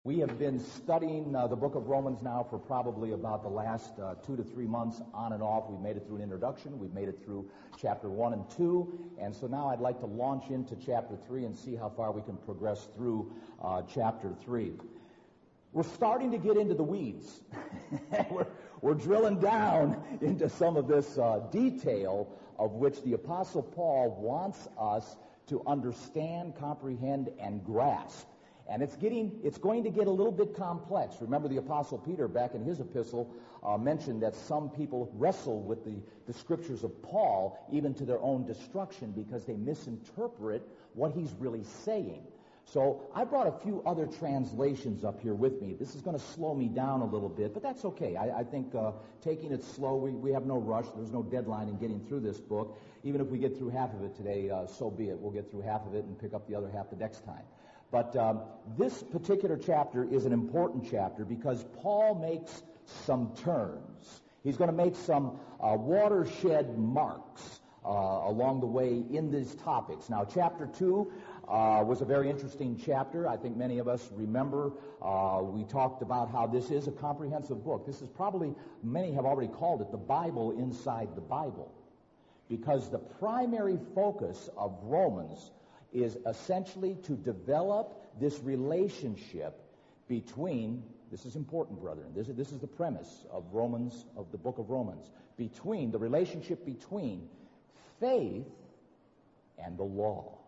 We have been studying the book of Romans now for probably about the last 2 to 3 months on and off. We've made it through an introduction. We've made it through chapter 1 and 2. And so now I'd like to launch into chapter 3 and see how far we can progress through chapter 3. We're starting to get into the weeds. We're drilling down into some of this detail of which the Apostle Paul wants us to understand, comprehend, and grasp. And it's going to get a little bit complex. Remember, the Apostle Peter, back in his epistle, mentioned that some people wrestle with the scriptures of Paul, even to their own destruction, because they misinterpret what he's really saying. So I brought a few other translations up here with me. This is going to slow me down a little bit, but that's okay. I think taking it slow, we have no rush. There's no deadline in getting through this book. Even if we get through half of it today, so be it. We'll get through half of it and pick up the other half the next time. But this particular chapter is an important chapter because Paul makes some turns. He's going to make some watershed marks along the way in these topics. Now, chapter 2 was a very interesting chapter. I think many of us remember we talked about how this is a comprehensive book. This is probably, many have already called it the Bible inside the Bible, because the primary focus of Romans is essentially to develop this relationship between, this is important, brethren, this is the premise of Romans, of the book of Romans, between the relationship between faith and the law.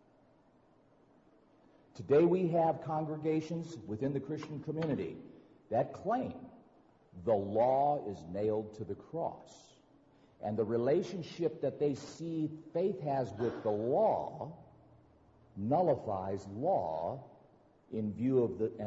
Today we have congregations within the Christian community that claim the law is nailed to the cross. And the relationship that they see faith has with the law nullifies law in view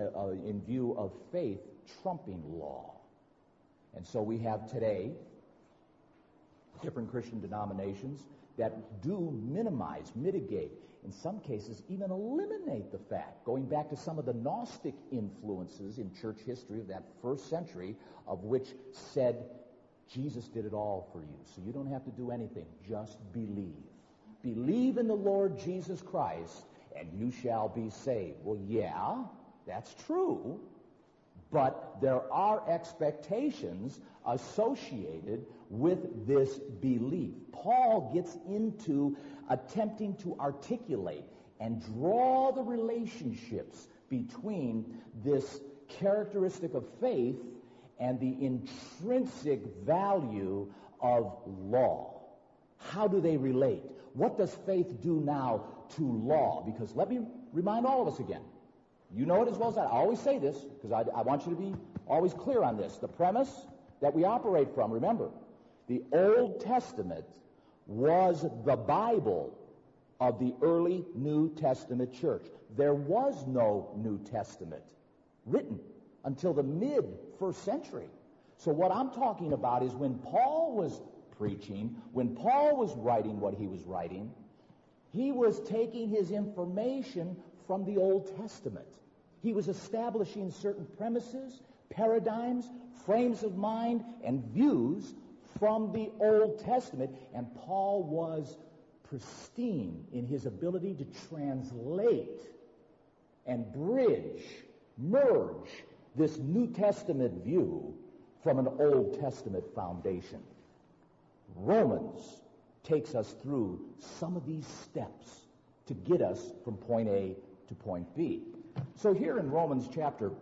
of faith trumping law. And so we have today different Christian denominations that do minimize, mitigate, in some cases even eliminate the fact, going back to some of the Gnostic influences in church history of that first century, of which said Jesus did it all for you, so you don't have to do anything, just believe. Believe in the Lord Jesus Christ, and you shall be saved. Well, yeah, that's true, but there are expectations associated with this belief. Paul gets into attempting to articulate and draw the relationships between this characteristic of faith and the intrinsic value of law. How do they relate? What does faith do now to law? Because let me remind all of us again. You know it as well as I always say this, because I want you to be always clear on this. The premise that we operate from, remember, the Old Testament was the Bible of the early New Testament church. There was no New Testament written until the mid-first century. So what I'm talking about is when Paul was preaching, when Paul was writing what he was writing, he was taking his information from the Old Testament. He was establishing certain premises, paradigms, frames of mind, and views from the Old Testament. And Paul was pristine in his ability to translate and bridge, merge this New Testament view from an Old Testament foundation. Romans takes us through some of these steps to get us from point A to point B. So here in Romans chapter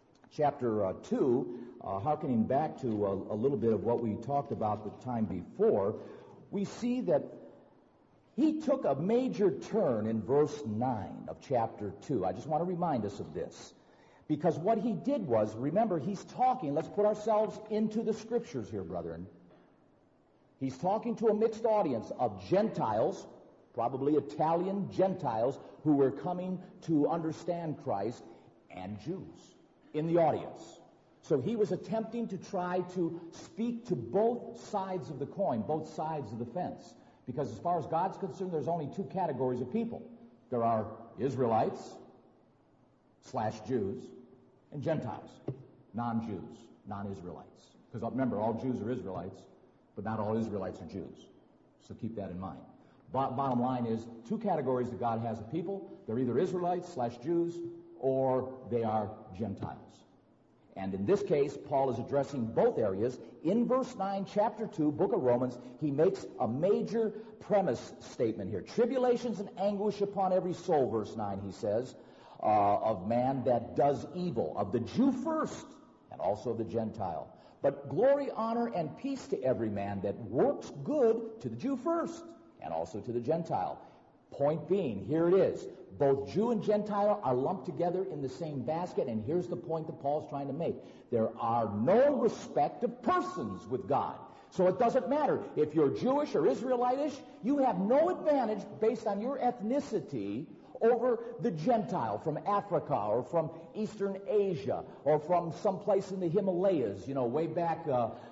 2, hearkening back to a little bit of what we talked about the time before, we see that he took a major turn in verse 9 of chapter 2. I just want to remind us of this. Because what he did was, remember, he's talking, let's put ourselves into the scriptures here, brethren. He's talking to a mixed audience of Gentiles, probably Italian Gentiles, who were coming to understand Christ, and Jews in the audience. So he was attempting to try to speak to both sides of the coin, both sides of the fence. Because as far as God's concerned, there's only two categories of people. There are Israelites / Jews, and Gentiles, non-Jews, non-Israelites. Because remember, all Jews are Israelites, but not all Israelites are Jews. So keep that in mind. Bottom line is, two categories that God has of people. They're either Israelites / Jews, or they are Gentiles. And in this case, Paul is addressing both areas. In verse 9, chapter 2, book of Romans, he makes a major premise statement here. Tribulations and anguish upon every soul, verse 9, he says, of man that does evil, of the Jew first, and also of the Gentile. But glory, honor, and peace to every man that works good, to the Jew first, and also to the Gentile. Point being, here it is. Both Jew and Gentile are lumped together in the same basket, and here's the point that Paul's trying to make. There are no respect of persons with God. So it doesn't matter if you're Jewish or Israelitish, you have no advantage based on your ethnicity over the Gentile from Africa or from Eastern Asia or from someplace in the Himalayas, way back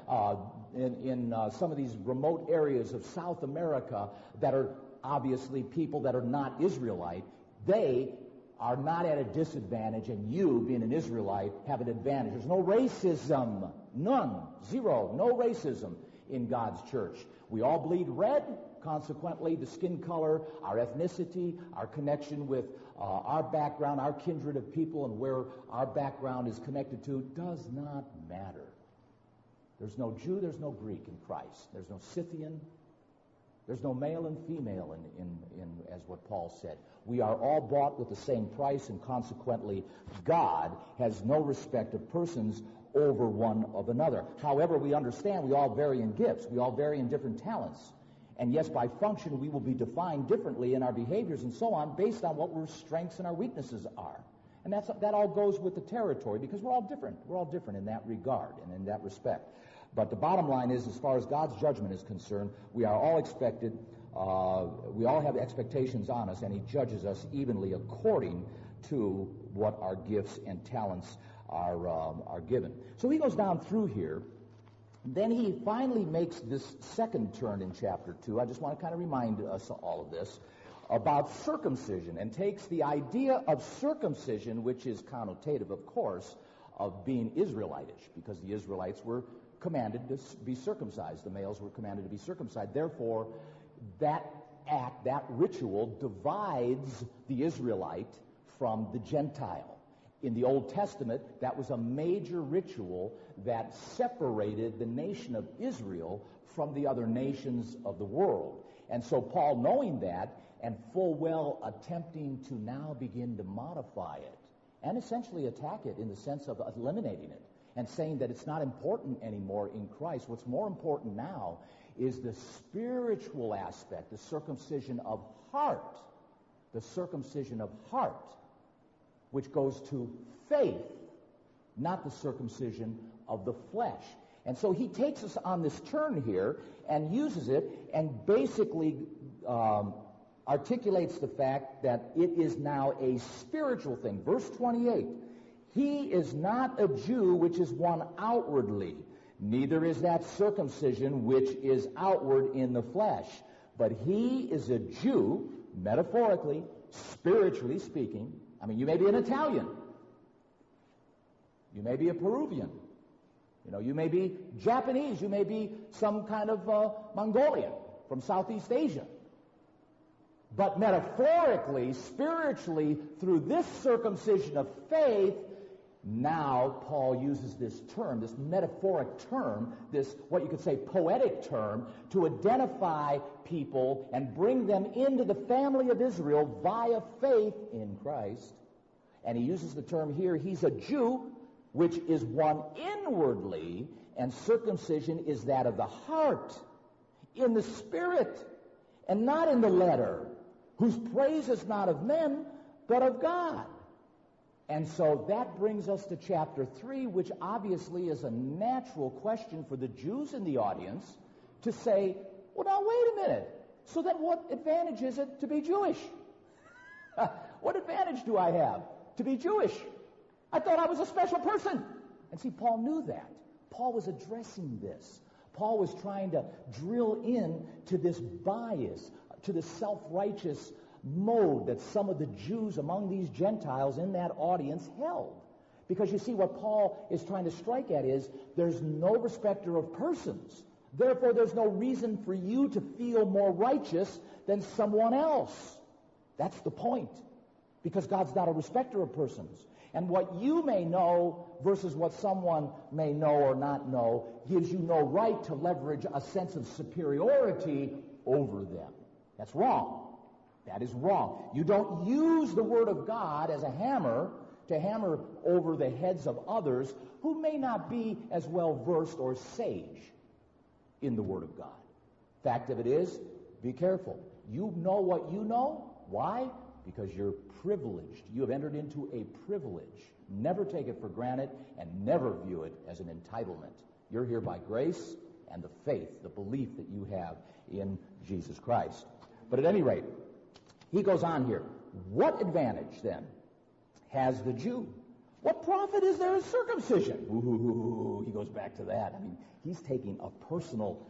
in some of these remote areas of South America that are obviously people that are not Israelite. They are not at a disadvantage, and you, being an Israelite, have an advantage. There's no racism. None. Zero. No racism in God's church. We all bleed red. Consequently, the skin color, our ethnicity, our connection with our background, our kindred of people, and where our background is connected to does not matter. There's no Jew, there's no Greek in Christ. There's no Scythian. There's no male and female in as what Paul said. We are all bought with the same price, and consequently, God has no respect of persons over one of another. However, we understand we all vary in gifts. We all vary in different talents. And yes, by function, we will be defined differently in our behaviors and so on based on what our strengths and our weaknesses are. And that all goes with the territory because we're all different. We're all different in that regard and in that respect. But the bottom line is, as far as God's judgment is concerned, we are all expected, we all have expectations on us, and he judges us evenly according to what our gifts and talents are given. So he goes down through here. Then he finally makes this second turn in chapter 2. I just want to kind of remind us all of this about circumcision, and takes the idea of circumcision, which is connotative, of course, of being Israelitish, because the Israelites were commanded to be circumcised. The males were commanded to be circumcised. Therefore, that act, that ritual, divides the Israelite from the Gentile. In the Old Testament, that was a major ritual that separated the nation of Israel from the other nations of the world. And so Paul, knowing that, and full well attempting to now begin to modify it, and essentially attack it in the sense of eliminating it, and saying that it's not important anymore in Christ. What's more important now is the spiritual aspect, the circumcision of heart. The circumcision of heart, which goes to faith, not the circumcision of the flesh. And so he takes us on this turn here and uses it and basically articulates the fact that it is now a spiritual thing. Verse 28, he is not a Jew which is one outwardly, neither is that circumcision which is outward in the flesh, but he is a Jew, metaphorically, spiritually speaking. I mean, you may be an Italian. You may be a Peruvian. You may be Japanese. You may be some kind of Mongolian from Southeast Asia. But metaphorically, spiritually, through this circumcision of faith, now Paul uses this term, this metaphoric term, this, what you could say, poetic term, to identify people and bring them into the family of Israel via faith in Christ. And he uses the term here, he's a Jew, which is one inwardly, and circumcision is that of the heart, in the spirit, and not in the letter, whose praise is not of men, but of God. And so that brings us to chapter 3, which obviously is a natural question for the Jews in the audience to say, well, now, wait a minute. So then what advantage is it to be Jewish? What advantage do I have to be Jewish? I thought I was a special person. And see, Paul knew that. Paul was addressing this. Paul was trying to drill in to this bias, to the self-righteous mode that some of the Jews among these Gentiles in that audience held. Because you see, what Paul is trying to strike at is there's no respecter of persons. Therefore, there's no reason for you to feel more righteous than someone else. That's the point. because God's not a respecter of persons. And what you may know versus what someone may know or not know gives you no right to leverage a sense of superiority over them. That's wrong. That is wrong. You don't use the Word of God as a hammer to hammer over the heads of others who may not be as well versed or sage in the Word of God. Fact of it is, be careful. You know what you know. Why? Because you're privileged. You have entered into a privilege. Never take it for granted and never view it as an entitlement. You're here by grace and the faith, the belief that you have in Jesus Christ. But at any rate, he goes on here. What advantage, then, has the Jew? What profit is there in circumcision? Ooh, he goes back to that. I mean, he's taking a personal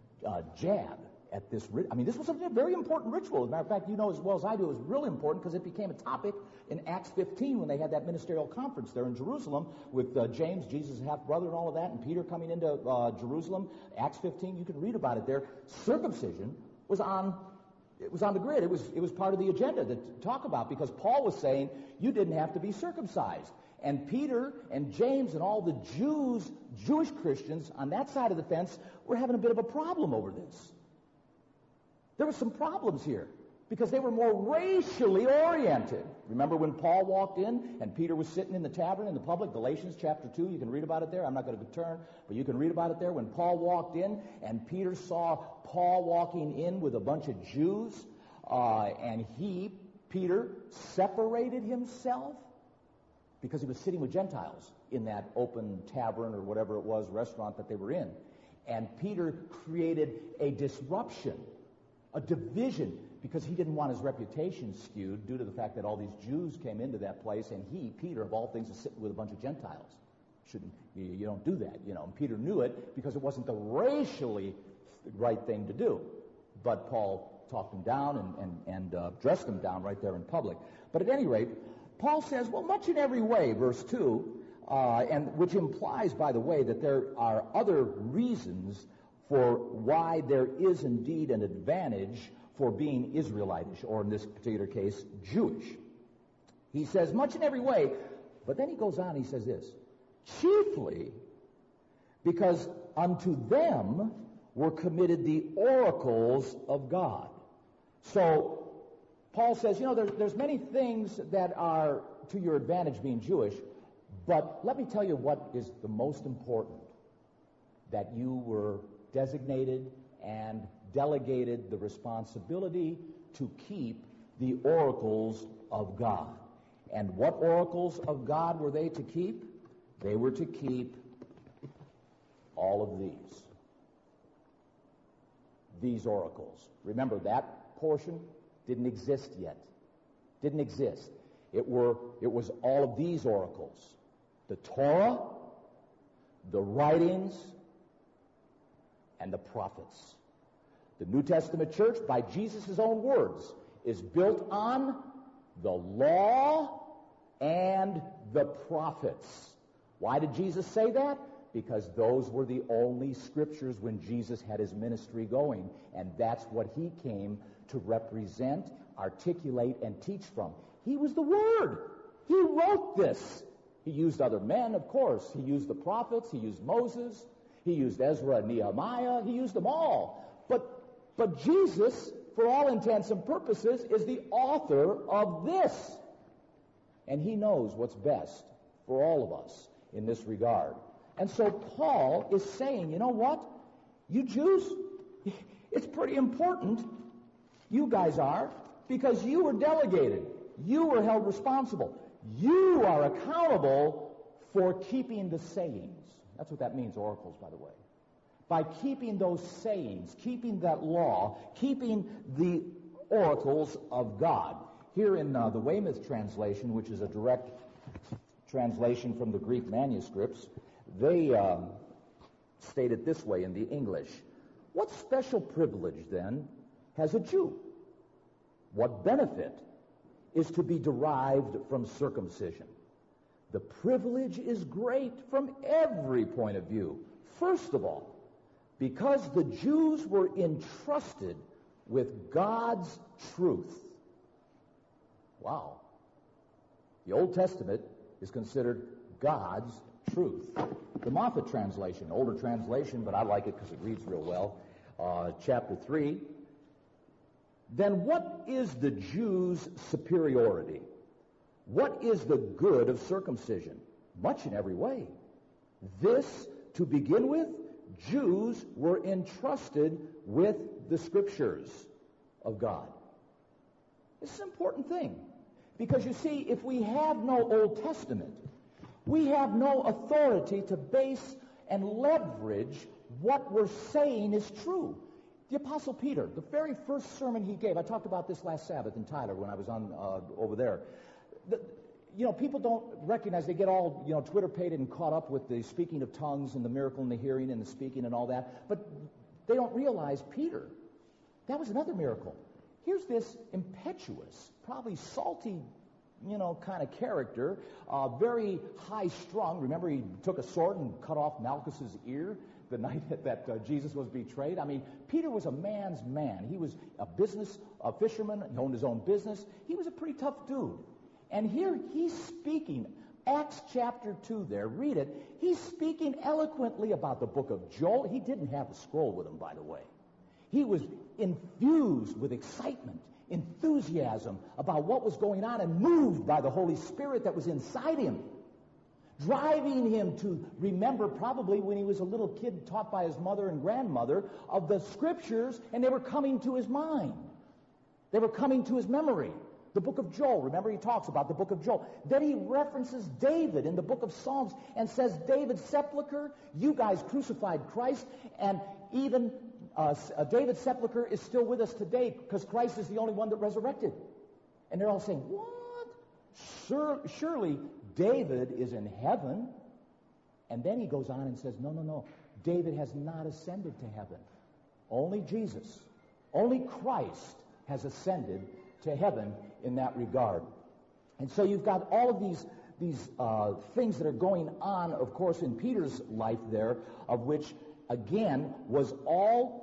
jab at this. This was a very important ritual. As a matter of fact, you know as well as I do, it was really important because it became a topic in Acts 15 when they had that ministerial conference there in Jerusalem with James, Jesus' half-brother and all of that, and Peter coming into Jerusalem. Acts 15, you can read about it there. Circumcision was on the grid. It was part of the agenda to talk about because Paul was saying you didn't have to be circumcised. And Peter and James and all the Jewish Christians on that side of the fence were having a bit of a problem over this. There were some problems here because they were more racially oriented. Remember when Paul walked in and Peter was sitting in the tavern in the public, Galatians chapter 2, you can read about it there. I'm not going to turn, but you can read about it there. When Paul walked in and Peter saw Paul walking in with a bunch of Jews, and Peter, separated himself because he was sitting with Gentiles in that open tavern or whatever it was, restaurant that they were in. And Peter created a disruption, a division, because he didn't want his reputation skewed due to the fact that all these Jews came into that place, and Peter, of all things, is sitting with a bunch of Gentiles. You don't do that, you know. And Peter knew it because it wasn't the racially right thing to do. But Paul talked him down and dressed him down right there in public. But at any rate, Paul says, well, much in every way, verse 2, and which implies, by the way, that there are other reasons for why there is indeed an advantage for being Israelitish, or in this particular case, Jewish. He says, much in every way, but then he goes on, he says this, chiefly because unto them were committed the oracles of God. So, Paul says, you know, there's many things that are to your advantage being Jewish, but let me tell you what is the most important, that you were designated and delegated the responsibility to keep the oracles of God. And what oracles of God were they to keep? They were to keep all of these oracles. Remember, that portion didn't exist yet. Didn't exist. It was all of these oracles. The Torah, the writings, and the prophets. The New Testament church, by Jesus' own words, is built on the law and the prophets. Why did Jesus say that? Because those were the only scriptures when Jesus had his ministry going, and that's what he came to represent, articulate, and teach from. He was the Word. He wrote this. He used other men, of course. He used the prophets. He used Moses. He used Ezra and Nehemiah. He used them all. But Jesus, for all intents and purposes, is the author of this. And he knows what's best for all of us in this regard. And so Paul is saying, you know what? You Jews, it's pretty important. You guys are, because you were delegated. You were held responsible. You are accountable for keeping the sayings. That's what that means, oracles, by the way. By keeping those sayings, keeping that law, keeping the oracles of God. Here in the Weymouth translation, which is a direct translation from the Greek manuscripts, they state it this way in the English. What special privilege, then, has a Jew? What benefit is to be derived from circumcision? The privilege is great from every point of view. First of all, because the Jews were entrusted with God's truth. Wow. The Old Testament is considered God's truth. The Moffat translation, older translation, but I like it because it reads real well, chapter 3. Then what is the Jew's superiority? What is the good of circumcision? Much in every way. This, to begin with, Jews were entrusted with the Scriptures of God. This is an important thing. Because you see, if we have no Old Testament, we have no authority to base and leverage what we're saying is true. The Apostle Peter, the very first sermon he gave, I talked about this last Sabbath in Tyler when I was on over there. People don't recognize, they get all, Twitter-pated and caught up with the speaking of tongues and the miracle in the hearing and the speaking and all that, but they don't realize Peter, that was another miracle. Here's this impetuous, probably salty, kind of character, very high-strung. Remember, he took a sword and cut off Malchus's ear the night that Jesus was betrayed. I mean, Peter was a man's man. He was a fisherman. He owned his own business. He was a pretty tough dude. And here he's speaking, Acts chapter 2 there, read it. He's speaking eloquently about the book of Joel. He didn't have the scroll with him, by the way. He was infused with excitement, enthusiasm about what was going on and moved by the Holy Spirit that was inside him, driving him to remember probably when he was a little kid taught by his mother and grandmother of the Scriptures, and they were coming to his mind. They were coming to his memory. The book of Joel, remember he talks about the book of Joel. Then he references David in the book of Psalms and says, David's sepulcher, you guys crucified Christ, and even David's sepulcher is still with us today because Christ is the only one that resurrected. And they're all saying, what? Surely David is in heaven. And then he goes on and says, no. David has not ascended to heaven. Only Jesus, only Christ has ascended to heaven in that regard. And so you've got all of these things that are going on, of course, in Peter's life there, of which, again, was all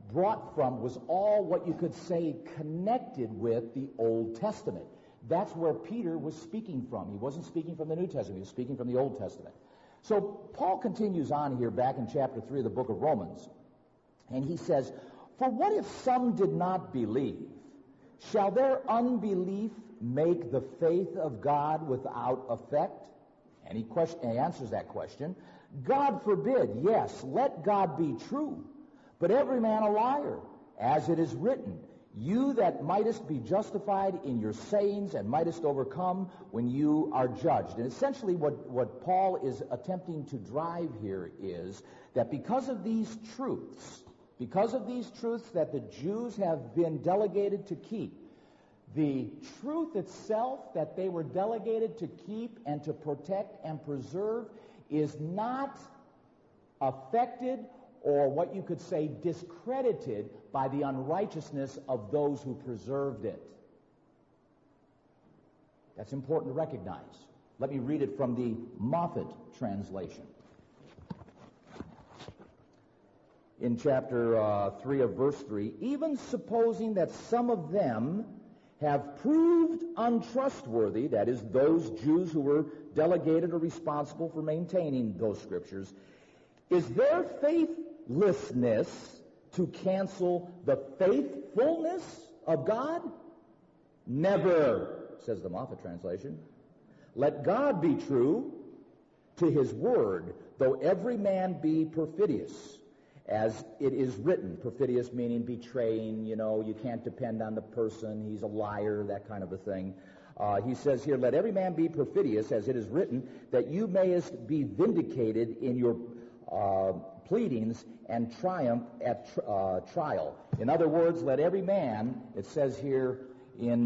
what you could say connected with the Old Testament. That's where Peter was speaking from. He wasn't speaking from the New Testament. He was speaking from the Old Testament. So Paul continues on here back in chapter 3 of the book of Romans. And he says, for what if some did not believe? Shall their unbelief make the faith of God without effect? And he answers that question. God forbid. Yes, let God be true, but every man a liar, as it is written, you that mightest be justified in your sayings and mightest overcome when you are judged. And essentially what Paul is attempting to drive here is that because of these truths that the Jews have been delegated to keep, the truth itself that they were delegated to keep and to protect and preserve is not affected or what you could say discredited by the unrighteousness of those who preserved it. That's important to recognize. Let me read it from the Moffat translation. In chapter 3 of verse 3, even supposing that some of them have proved untrustworthy, that is, those Jews who were delegated or responsible for maintaining those Scriptures, is their faithlessness to cancel the faithfulness of God? Never, says the Moffat translation. Let God be true to his word, though every man be perfidious, as it is written. Perfidious meaning betraying, you can't depend on the person, he's a liar, that kind of a thing. He says here, let every man be perfidious, as it is written, that you mayest be vindicated in your pleadings and triumph at trial. In other words, let every man, it says here in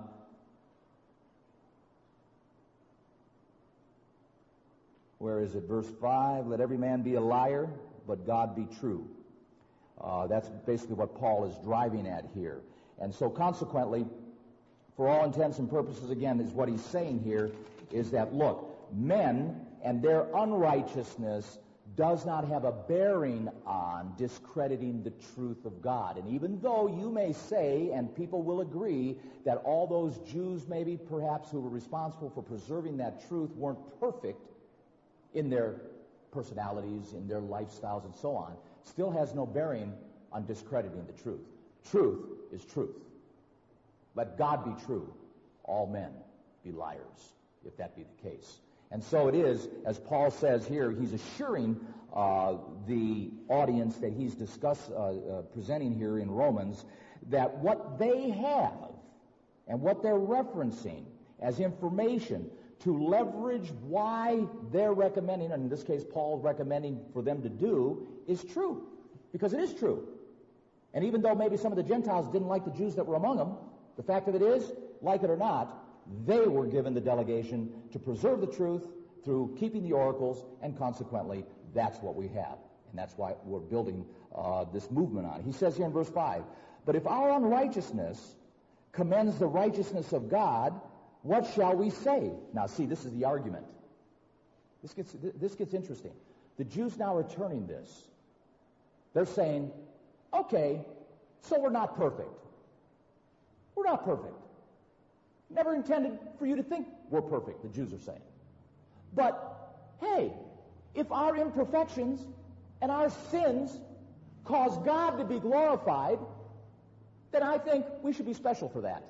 where is it? Verse 5, let every man be a liar, but God be true. That's basically what Paul is driving at here. And so consequently, for all intents and purposes, again, is what he's saying here is that, look, men and their unrighteousness does not have a bearing on discrediting the truth of God. And even though you may say, and people will agree, that all those Jews maybe perhaps who were responsible for preserving that truth weren't perfect in their personalities, in their lifestyles, and so on, still has no bearing on discrediting the truth. Truth is truth. Let God be true, all men be liars, if that be the case. And so it is, as Paul says here, he's assuring the audience that he's presenting here in Romans, that what they have and what they're referencing as information to leverage why they're recommending, and in this case Paul's recommending for them to do, is true. Because it is true. And even though maybe some of the Gentiles didn't like the Jews that were among them, the fact of it is, like it or not, they were given the delegation to preserve the truth through keeping the oracles, and consequently, that's what we have. And that's why we're building this movement on. He says here in verse 5, "But if our unrighteousness commends the righteousness of God, what shall we say?" Now see, this is the argument. This gets interesting. The Jews now are turning this. They're saying, okay, so we're not perfect. We're not perfect. Never intended for you to think we're perfect, the Jews are saying. But, hey, if our imperfections and our sins cause God to be glorified, then I think we should be special for that.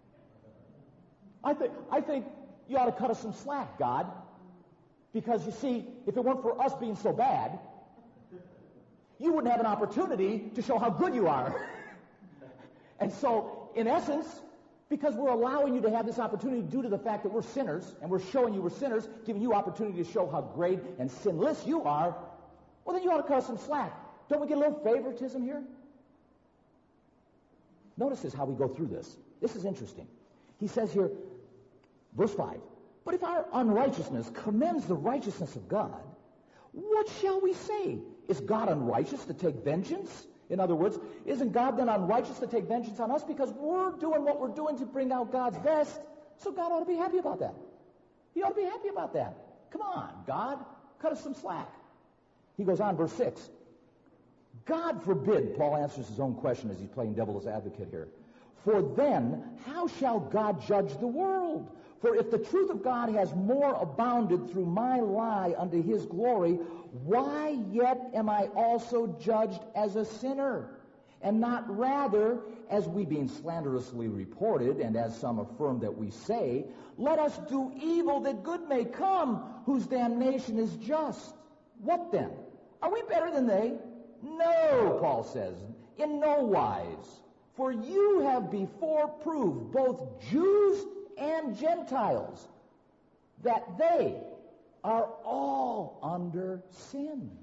I think you ought to cut us some slack, God. Because, you see, if it weren't for us being so bad, you wouldn't have an opportunity to show how good you are. And so, in essence, because we're allowing you to have this opportunity due to the fact that we're sinners, and we're showing you we're sinners, giving you opportunity to show how great and sinless you are, well, then you ought to cut us some slack. Don't we get a little favoritism here? Notice this, how we go through this. This is interesting. He says here, verse 5, "But if our unrighteousness commends the righteousness of God, what shall we say? Is God unrighteous to take vengeance?" In other words, isn't God then unrighteous to take vengeance on us because we're doing what we're doing to bring out God's best? So God ought to be happy about that. He ought to be happy about that. Come on, God, cut us some slack. He goes on, verse 6. "God forbid," Paul answers his own question as he's playing devil's advocate here. "For then, how shall God judge the world? For if the truth of God has more abounded through my lie unto his glory, why yet am I also judged as a sinner? And not rather, as we being slanderously reported, and as some affirm that we say, let us do evil that good may come, whose damnation is just. What then? Are we better than they? No," Paul says, "in no wise. For you have before proved, both Jews and Gentiles, that they are all under sin."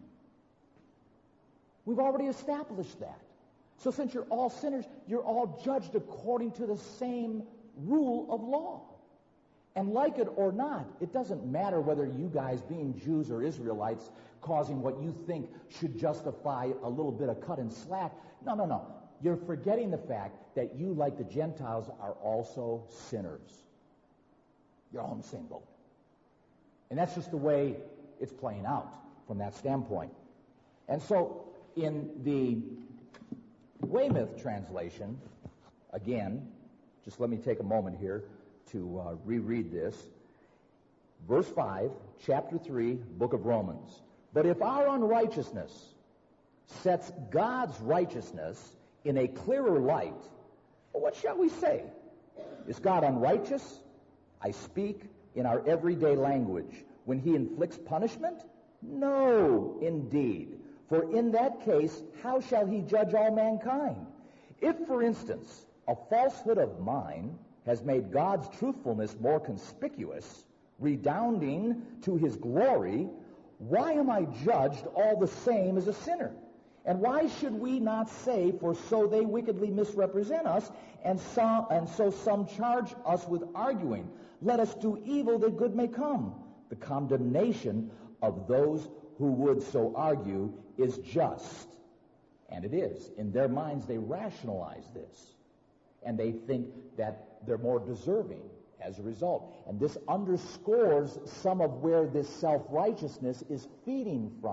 We've already established that. So since you're all sinners, you're all judged according to the same rule of law. And like it or not, it doesn't matter whether you guys, being Jews or Israelites, causing what you think should justify a little bit of cut and slack. No. You're forgetting the fact that you, like the Gentiles, are also sinners. You're all in the same boat. And that's just the way it's playing out from that standpoint. And so, in the Weymouth translation, again, just let me take a moment here to reread this. Verse 5, chapter 3, book of Romans. "But if our unrighteousness sets God's righteousness in a clearer light, what shall we say? Is God unrighteous? I speak in our everyday language. When he inflicts punishment? No, indeed. For in that case, how shall he judge all mankind? If, for instance, a falsehood of mine has made God's truthfulness more conspicuous, redounding to his glory, why am I judged all the same as a sinner? And why should we not say, for so they wickedly misrepresent us, and so some charge us with arguing, let us do evil that good may come. The condemnation of those who would so argue is just. And it is. In their minds, they rationalize this. And they think that they're more deserving as a result. And this underscores some of where this self-righteousness is feeding from.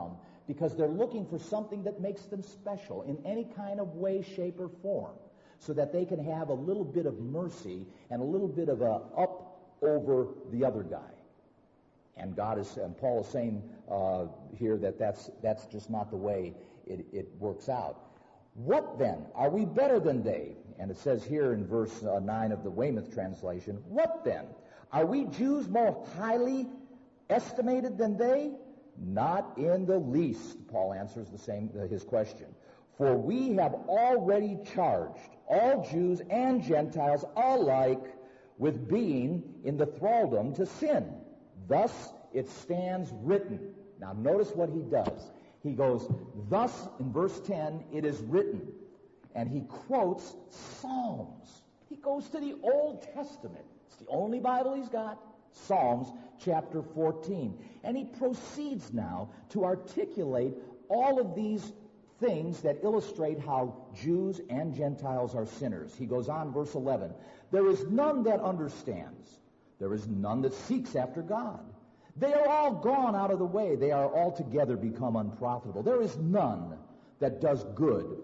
because they're looking for something that makes them special in any kind of way, shape, or form, so that they can have a little bit of mercy and a little bit of a up over the other guy. And Paul is saying here that that's just not the way it works out. What then? Are we better than they? And it says here in verse 9 of the Weymouth translation, what then? Are we Jews more highly estimated than they? Not in the least, Paul answers his question. For we have already charged all Jews and Gentiles alike with being in the thraldom to sin. Thus it stands written. Now notice what he does. He goes, thus, in verse 10, it is written. And he quotes Psalms. He goes to the Old Testament. It's the only Bible he's got. Psalms chapter 14. And he proceeds now to articulate all of these things that illustrate how Jews and Gentiles are sinners. He goes on, verse 11. There is none that understands. There is none that seeks after God. They are all gone out of the way. They are altogether become unprofitable. There is none that does good.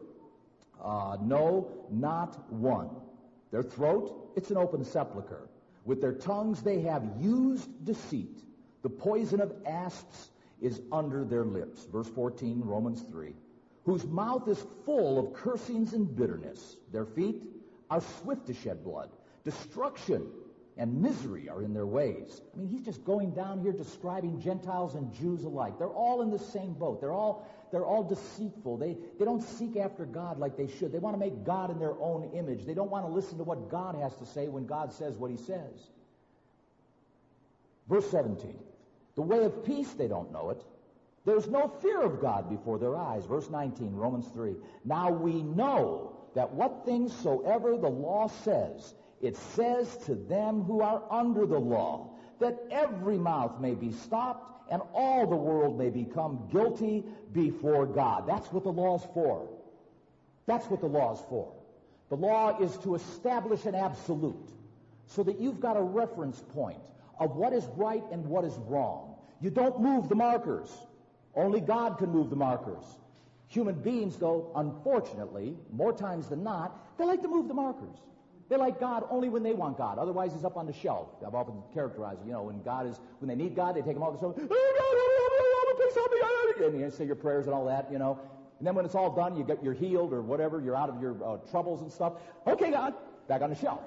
No, not one. Their throat, it's an open sepulcher. With their tongues they have used deceit. The poison of asps is under their lips. Verse 14, Romans 3. Whose mouth is full of cursings and bitterness. Their feet are swift to shed blood. Destruction and misery are in their ways. I mean, he's just going down here describing Gentiles and Jews alike. They're all in the same boat. They're all deceitful. They don't seek after God like they should. They want to make God in their own image. They don't want to listen to what God has to say when God says what he says. Verse 17. The way of peace, they don't know it. There's no fear of God before their eyes. Verse 19, Romans 3. Now we know that what things soever the law says, it says to them who are under the law, that every mouth may be stopped and all the world may become guilty before God. That's what the law's for. That's what the law's for. The law is to establish an absolute so that you've got a reference point of what is right and what is wrong. You don't move the markers. Only God can move the markers. Human beings, though, unfortunately, more times than not, they like to move the markers. They like God only when they want God. Otherwise, he's up on the shelf. I've often characterized it. When they need God, they take him off the shelf. Oh, God, please help me. And you say your prayers and all that, And then when it's all done, you're healed or whatever. You're out of your troubles and stuff. Okay, God, back on the shelf.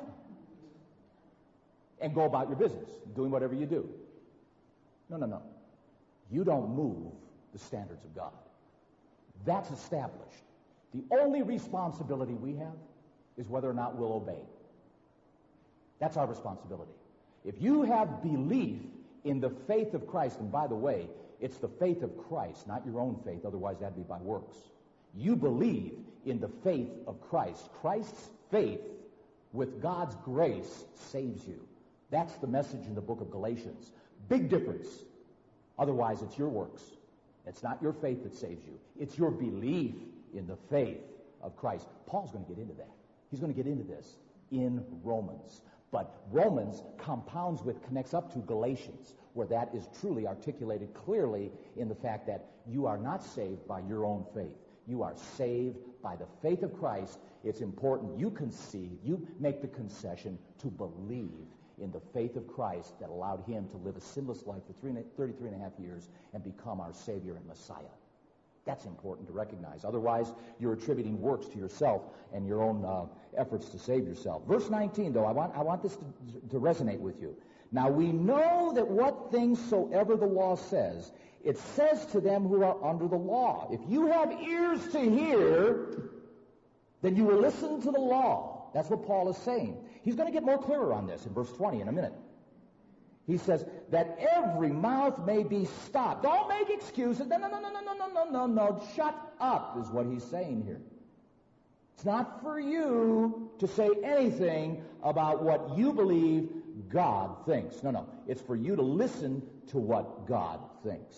And go about your business, doing whatever you do. No. You don't move the standards of God. That's established. The only responsibility we have is whether or not we'll obey. That's our responsibility. If you have belief in the faith of Christ, and by the way, it's the faith of Christ, not your own faith, otherwise that'd be by works. You believe in the faith of Christ. Christ's faith with God's grace saves you. That's the message in the book of Galatians. Big difference. Otherwise, it's your works. It's not your faith that saves you. It's your belief in the faith of Christ. Paul's going to get into that. He's going to get into this in Romans. But Romans connects up to Galatians, where that is truly articulated clearly in the fact that you are not saved by your own faith. You are saved by the faith of Christ. It's important you concede, you make the concession to believe in the faith of Christ that allowed him to live a sinless life for 33 and a half years and become our Savior and Messiah. That's important to recognize. Otherwise, you're attributing works to yourself and your own efforts to save yourself. Verse 19, though, I want this to resonate with you. Now we know that what things soever the law says, it says to them who are under the law. If you have ears to hear, then you will listen to the law. That's what Paul is saying. He's going to get more clearer on this in verse 20 in a minute. He says that every mouth may be stopped. Don't make excuses. No. Shut up is what he's saying here. It's not for you to say anything about what you believe God thinks. No. It's for you to listen to what God thinks.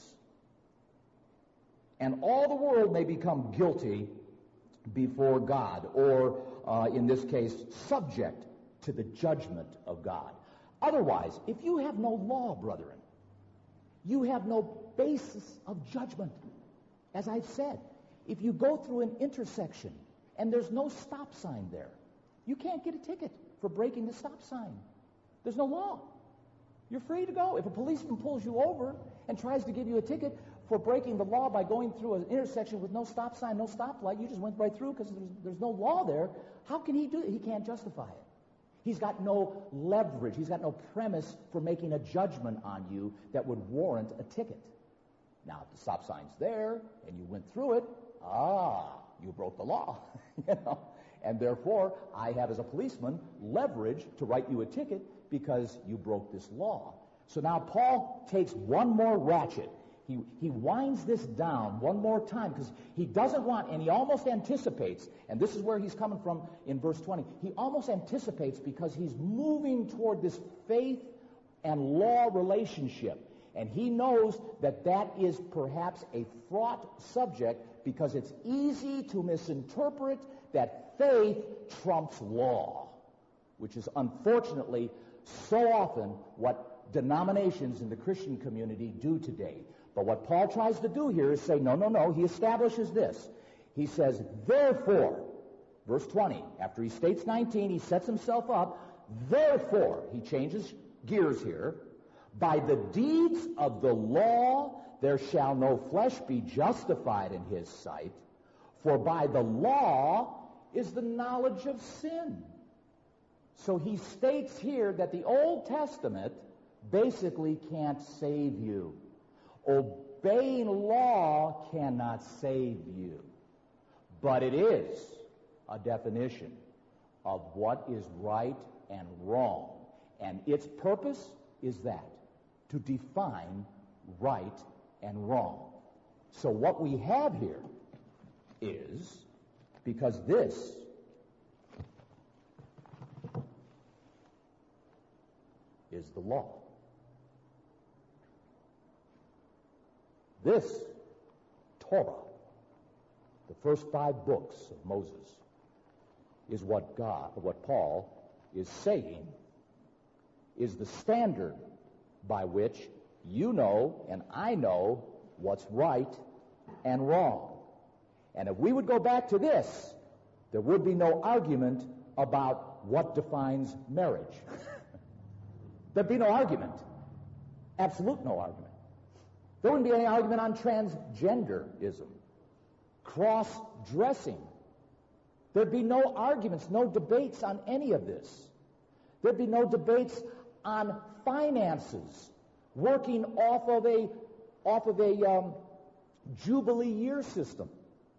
And all the world may become guilty before God, or in this case, subject to the judgment of God. Otherwise, if you have no law, brethren, you have no basis of judgment. As I've said, if you go through an intersection and there's no stop sign there, you can't get a ticket for breaking the stop sign. There's no law. You're free to go. If a policeman pulls you over and tries to give you a ticket for breaking the law by going through an intersection with no stop sign, no stoplight, you just went right through because there's no law there, how can he do it? He can't justify it. He's got no leverage. He's got no premise for making a judgment on you that would warrant a ticket. Now, if the stop sign's there and you went through it, you broke the law. And therefore, I have, as a policeman, leverage to write you a ticket because you broke this law. So now Paul takes one more ratchet. He winds this down one more time because he doesn't want, and he almost anticipates, and this is where he's coming from in verse 20. He almost anticipates because he's moving toward this faith and law relationship. And he knows that that is perhaps a fraught subject because it's easy to misinterpret that faith trumps law, which is unfortunately so often what denominations in the Christian community do today. But what Paul tries to do here is say, no. He establishes this. He says, therefore, verse 20, after he states 19, he sets himself up. Therefore, he changes gears here. By the deeds of the law, there shall no flesh be justified in his sight. For by the law is the knowledge of sin. So he states here that the Old Testament basically can't save you. Obeying law cannot save you. But it is a definition of what is right and wrong. And its purpose is that, to define right and wrong. So what we have here is, because this is the law. This Torah, the first 5 books of Moses, is what Paul is saying is the standard by which you know and I know what's right and wrong. And if we would go back to this, there would be no argument about what defines marriage. There'd be no argument. Absolute no argument. There wouldn't be any argument on transgenderism, cross-dressing. There'd be no arguments, no debates on any of this. There'd be no debates on finances, working off of a Jubilee year system.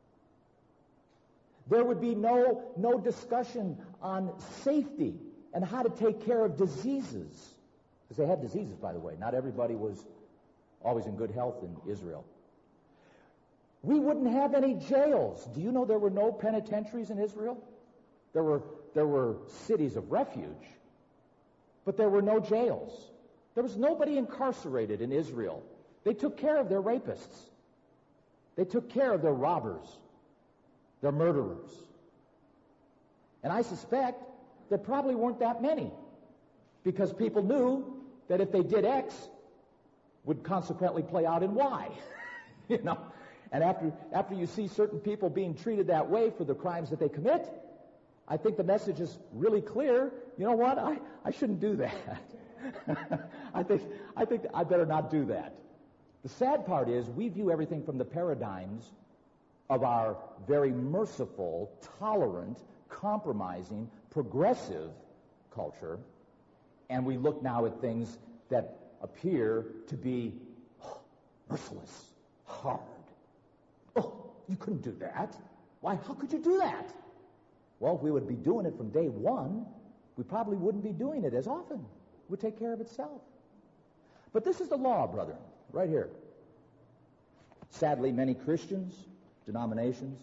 There would be no discussion on safety and how to take care of diseases. Because they had diseases, by the way. Not everybody was always in good health in Israel. We wouldn't have any jails. Do you know there were no penitentiaries in Israel? There were cities of refuge, but there were no jails. There was nobody incarcerated in Israel. They took care of their rapists. They took care of their robbers, their murderers. And I suspect there probably weren't that many, because people knew that if they did X, would consequently play out in Y. And after you see certain people being treated that way for the crimes that they commit, I think the message is really clear. You know what? I shouldn't do that. I think I better not do that. The sad part is we view everything from the paradigms of our very merciful, tolerant, compromising, progressive culture, and we look now at things that appear to be merciless, hard. Oh, you couldn't do that. Why, how could you do that? Well, if we would be doing it from day one, we probably wouldn't be doing it as often. It would take care of itself. But this is the law, brethren, right here. Sadly, many Christians, denominations,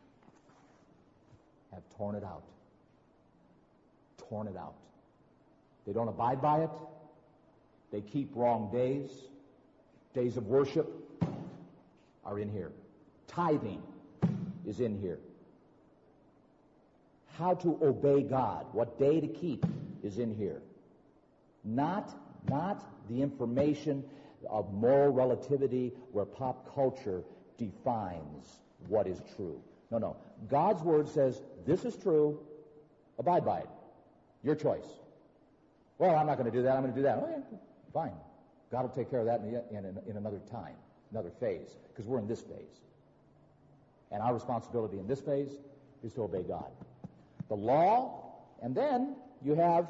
have torn it out. Torn it out. They don't abide by it. They keep wrong days. Days of worship are in here. Tithing is in here. How to obey God, what day to keep is in here. Not the information of moral relativity where pop culture defines what is true. No. God's Word says, this is true, abide by it. Your choice. Well, I'm not going to do that, I'm going to do that. Okay, fine. God will take care of that in another time, another phase, because we're in this phase. And our responsibility in this phase is to obey God. The law, and then you have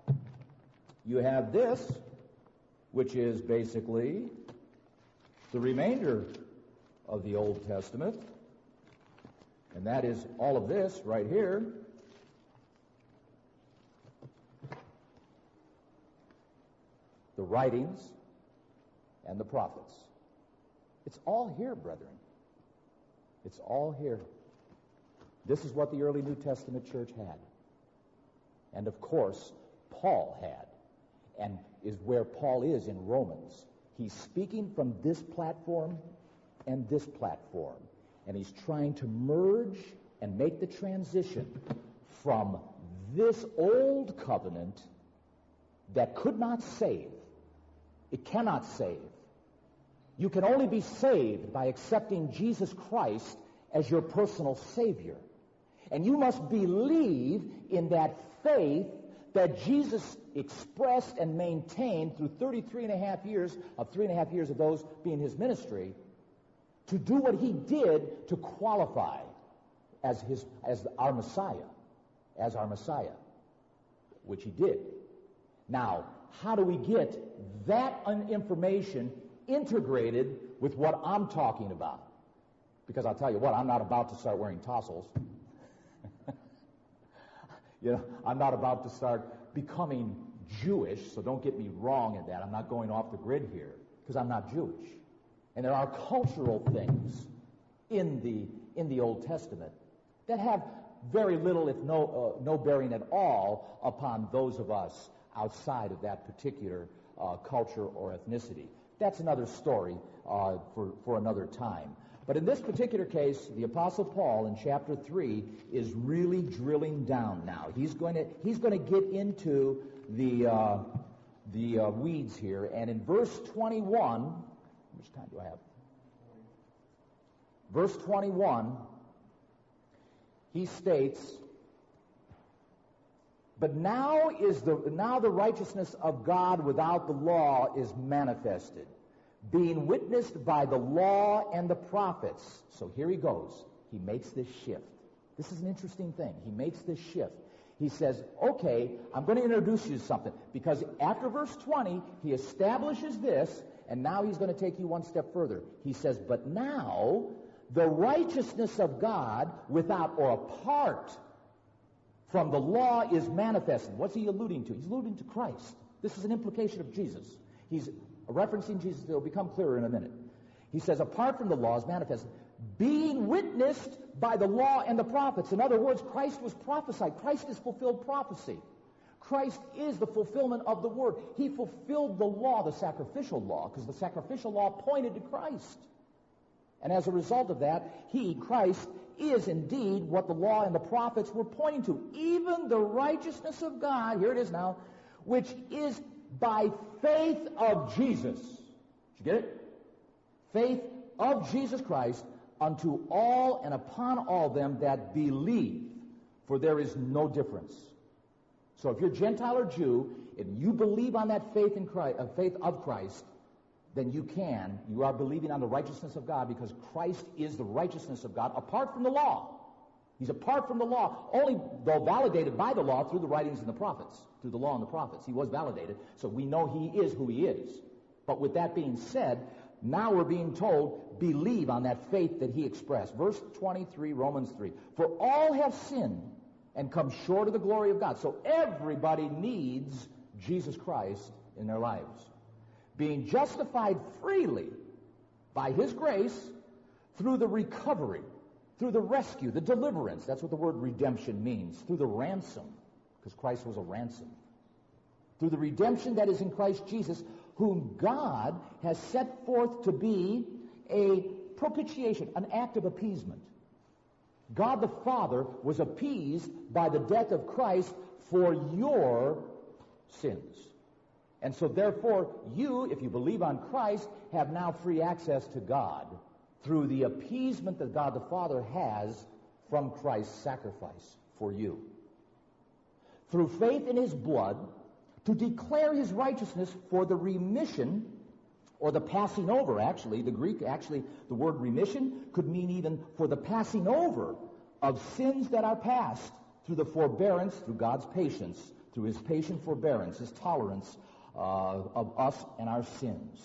this, which is basically the remainder of the Old Testament, and that is all of this right here. The writings and the prophets. It's all here, brethren. It's all here. This is what the early New Testament church had. And of course, Paul had, and is where Paul is in Romans. He's speaking from this platform and this platform, and he's trying to merge and make the transition from this old covenant that could not save. It cannot save. You can only be saved by accepting Jesus Christ as your personal Savior. And you must believe in that faith that Jesus expressed and maintained through 33 and a half years of 3.5 years of those being his ministry, to do what he did to qualify as our Messiah, which he did. Now, how do we get that information integrated with what I'm talking about? Because I'll tell you what, I'm not about to start wearing tassels. I'm not about to start becoming Jewish, so don't get me wrong in that. I'm not going off the grid here, because I'm not Jewish. And there are cultural things in the Old Testament that have very little, if no bearing at all, upon those of us outside of that particular culture or ethnicity. That's another story for another time. But in this particular case, the Apostle Paul in chapter 3 is really drilling down now. He's going to get into the weeds here. And in verse 21, how much time do I have? Verse 21, he states, "But now the righteousness of God without the law is manifested, being witnessed by the law and the prophets." So here he goes. He makes this shift. This is an interesting thing. He makes this shift. He says, okay, I'm going to introduce you to something. Because after verse 20, he establishes this, and now he's going to take you one step further. He says, but now the righteousness of God without or apart from the law is manifested. What's he alluding to? He's alluding to Christ. This is an implication of Jesus. He's referencing Jesus. It'll become clearer in a minute. He says, apart from the law is manifested, being witnessed by the law and the prophets. In other words, Christ was prophesied. Christ is fulfilled prophecy. Christ is the fulfillment of the word. He fulfilled the law, the sacrificial law, because the sacrificial law pointed to Christ. And as a result of that, Christ, is indeed what the law and the prophets were pointing to. Even the righteousness of God, here it is now, which is by faith of Jesus. Did you get it? Faith of Jesus Christ unto all and upon all them that believe, for there is no difference. So if you're Gentile or Jew, and you believe on that faith in Christ, faith of Christ, then you are believing on the righteousness of God, because Christ is the righteousness of God apart from the law. He's apart from the law, only though validated by the law through the writings and the prophets, through the law and the prophets. He was validated, so we know he is who he is. But with that being said, now we're being told, believe on that faith that he expressed. Verse 23, Romans 3. For all have sinned and come short of the glory of God. So everybody needs Jesus Christ in their lives. Being justified freely by his grace through the recovery, through the rescue, the deliverance. That's what the word redemption means. Through the ransom, because Christ was a ransom. Through the redemption that is in Christ Jesus, whom God has set forth to be a propitiation, an act of appeasement. God the Father was appeased by the death of Christ for your sins. And so therefore, you, if you believe on Christ, have now free access to God through the appeasement that God the Father has from Christ's sacrifice for you. Through faith in his blood, to declare his righteousness for the remission, or the passing over, actually. The Greek, actually, the word remission could mean even for the passing over of sins that are past through the forbearance, through God's patience, through his patient forbearance, his tolerance of us and our sins.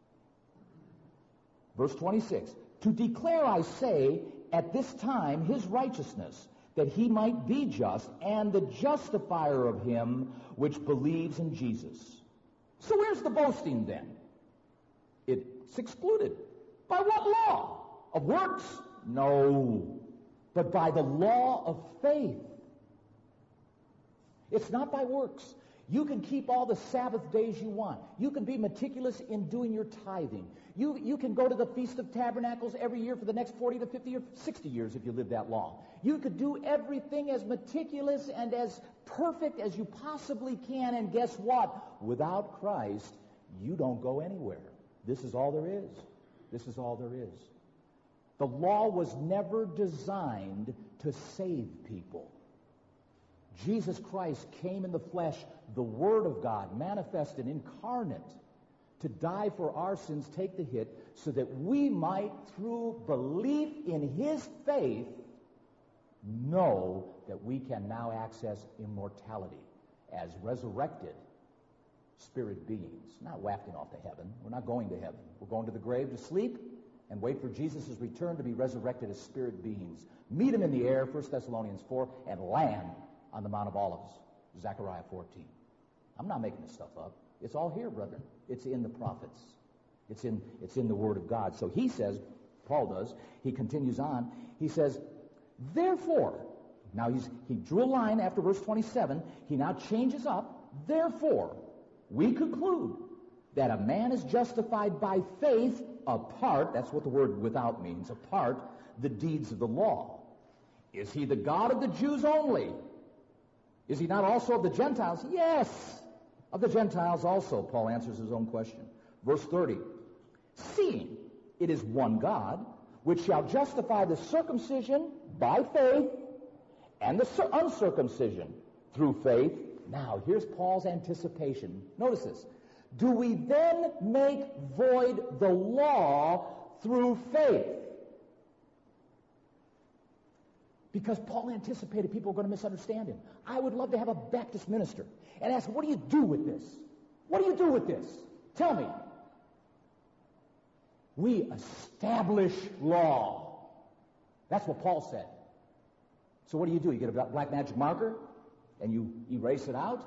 Verse 26, to declare, I say, at this time his righteousness, that he might be just, and the justifier of him which believes in Jesus. So where's the boasting then? It's excluded. By what law? Of works? No. But by the law of faith. It's not by works. You can keep all the Sabbath days you want. You can be meticulous in doing your tithing. You can go to the Feast of Tabernacles every year for the next 40 to 50 or 60 years if you live that long. You could do everything as meticulous and as perfect as you possibly can, and guess what? Without Christ, you don't go anywhere. This is all there is. This is all there is. The law was never designed to save people. Jesus Christ came in the flesh, the Word of God, manifested, incarnate, to die for our sins, take the hit, so that we might, through belief in his faith, know that we can now access immortality as resurrected spirit beings. Not wafting off to heaven. We're not going to heaven. We're going to the grave to sleep and wait for Jesus' return to be resurrected as spirit beings. Meet him in the air, 1 Thessalonians 4, and land on the Mount of Olives, Zechariah 14. I'm not making this stuff up. It's all here, brethren. It's in the prophets. It's in the Word of God. So he says, Paul does, he continues on, he says, therefore, now he drew a line after verse 27, he now changes up, therefore, we conclude that a man is justified by faith apart, that's what the word without means, apart the deeds of the law. Is he the God of the Jews only? Is he not also of the Gentiles? Yes, of the Gentiles also, Paul answers his own question. Verse 30, seeing it is one God, which shall justify the circumcision by faith and the uncircumcision through faith. Now, here's Paul's anticipation. Notice this. Do we then make void the law through faith? Because Paul anticipated people were going to misunderstand him. I would love to have a Baptist minister and ask, what do you do with this? What do you do with this? Tell me. We establish law. That's what Paul said. So what do? You get a black magic marker and you erase it out?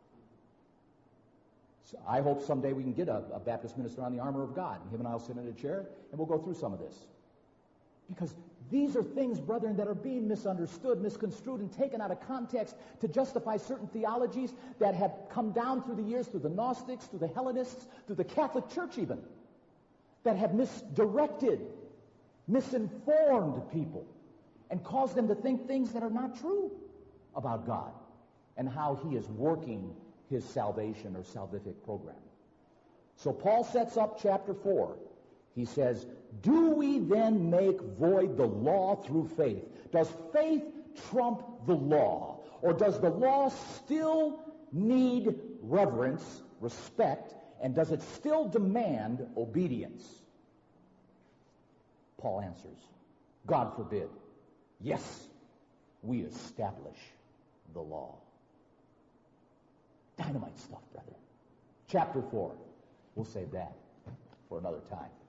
So I hope someday we can get a Baptist minister on the armor of God, and him and I will sit in a chair, and we'll go through some of this. Because these are things, brethren, that are being misunderstood, misconstrued, and taken out of context to justify certain theologies that have come down through the years, through the Gnostics, through the Hellenists, through the Catholic Church even, that have misdirected, misinformed people, and caused them to think things that are not true about God and how he is working his salvation or salvific program. So Paul sets up chapter 4. He says, do we then make void the law through faith? Does faith trump the law? Or does the law still need reverence, respect, and does it still demand obedience? Paul answers, God forbid. Yes, we establish the law. Dynamite stuff, brother. Chapter 4. We'll save that for another time.